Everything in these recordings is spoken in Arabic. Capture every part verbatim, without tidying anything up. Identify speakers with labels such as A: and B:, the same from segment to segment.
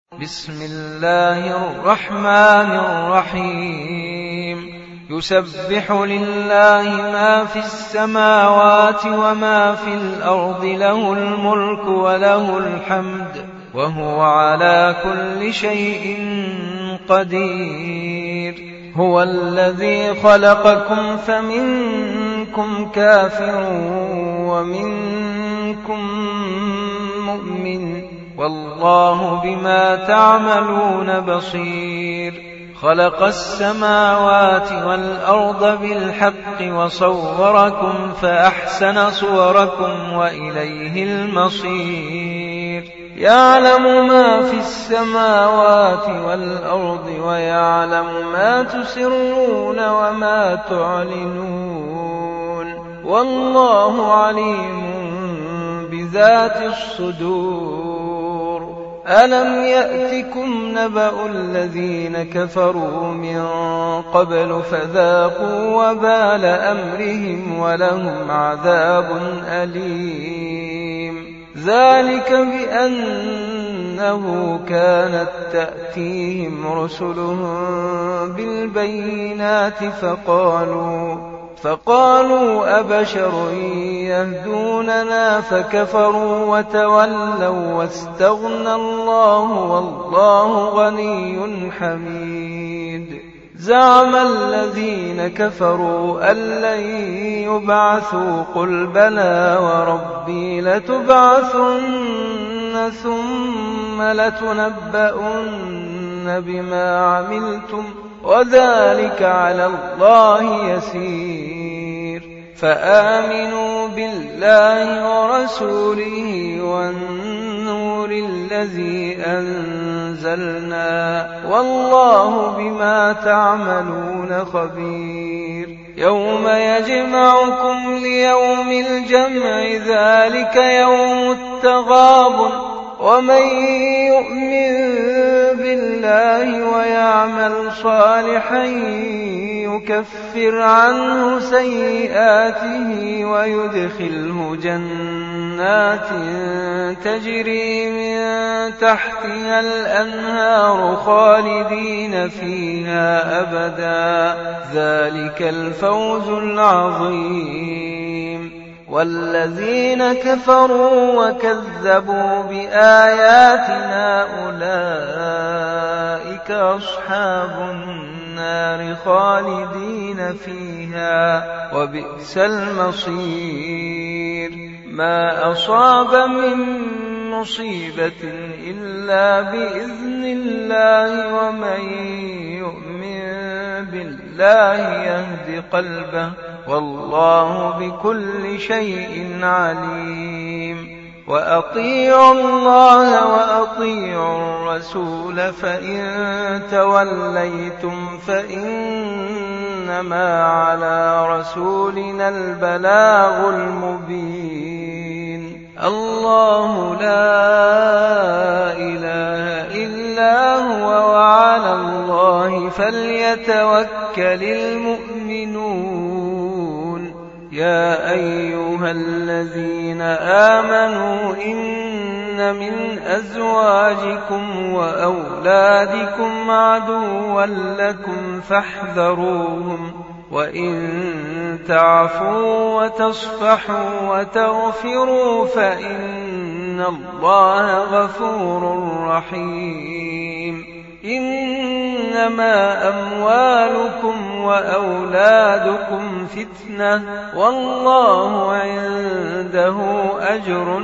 A: بسم الله الرحمن الرحيم يسبح لله ما في السماوات وما في الأرض له الملك وله الحمد وهو على كل شيء قدير هو الذي خلقكم فمنكم كافر ومنكم مؤمن والله بما تعملون بصير خلق السماوات والأرض بالحق وصوركم فأحسن صوركم وإليه المصير يعلم ما في السماوات والأرض ويعلم ما تسرون وما تعلنون والله عليم بذات الصدور ألم يأتكم نبأ الذين كفروا من قبل فذاقوا وبال أمرهم ولهم عذاب أليم ذلك بأنه كانت تأتيهم رسلهم بالبينات فقالوا فقالوا أبشر يهدوننا فكفروا وتولوا واستغنى الله والله غني حميد زعم الذين كفروا أن لن يبعثوا قل بلى وربي لتبعثن ثم لتنبؤن بما عملتم وذلك على الله يسير فآمنوا بالله ورسوله والنور الذي أنزلنا والله بما تعملون خبير يوم يجمعكم ليوم الجمع ذلك يوم التغابن ومن يؤمن بالله ويعمل صالحا يكفر عنه سيئاته ويدخله جنات تجري من تحتها الأنهار خالدين فيها أبدا ذلك الفوز العظيم والذين كفروا وكذبوا بآياتنا أولئك أصحاب النار خالدين فيها وبئس المصير ما أصاب من مصيبة إلا بإذن الله ومن يؤمن بالله يهد قلبه والله بكل شيء عليم وأطيعوا الله وأطيعوا الرسول فإن توليتم فإنما على رسولنا البلاغ المبين الله لا إله إلا هو وعلى الله فليتوكل المؤمنون يا أيها الذين آمنوا إن من أزواجكم وأولادكم عدوا لكم فاحذروهم وإن تعفوا وتصفحوا وتغفروا فإن الله غفور رحيم إنما أموالكم وأولادكم فتنة والله عنده أجر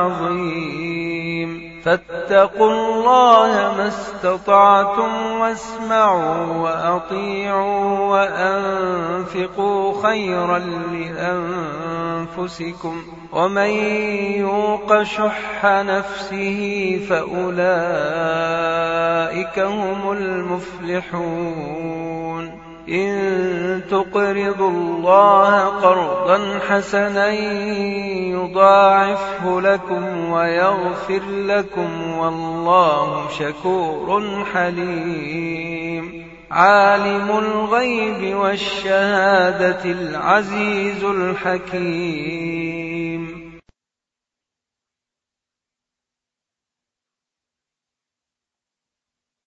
A: عظيم فاتقوا الله ما استطعتم واسمعوا وأطيعوا وأنفقوا خيرا لأنفسكم ومن يوق شح نفسه فأولئك هم المفلحون إن تقرضوا الله قرضا حسنا يضاعفه لكم ويغفر لكم والله شكور حليم عالم الغيب والشهادة العزيز الحكيم